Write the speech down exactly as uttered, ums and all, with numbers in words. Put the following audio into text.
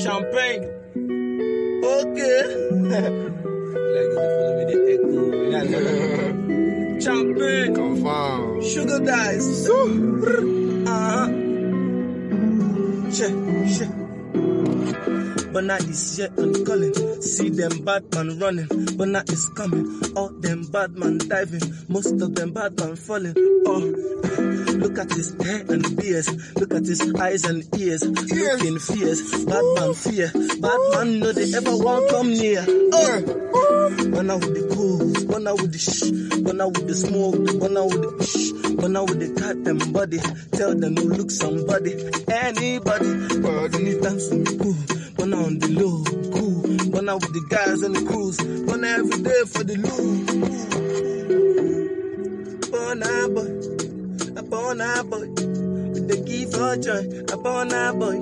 Champagne. Okay. Like they follow me the echo. Champagne. Confirm. Sugar dice. Uh-huh. Check, check. But now it's yet and calling. See them bad man running, but now it's coming. All them bad man diving, most of them bad man falling. Oh, look at his hair and beard. Look at his eyes and ears, yes. Looking fierce. Bad man fear. Bad man know they ever won't come near. Oh, but now with the cools, but now with the shh, but now with the smoke, but now with the shh, but now with the cat them body. Tell them you look somebody, anybody. But anytime for me cool. But now on the low, cool. But now with the guys on the cruise. But now every day for the loot. Born a boy, a born a boy. With the key for joy, a born a boy.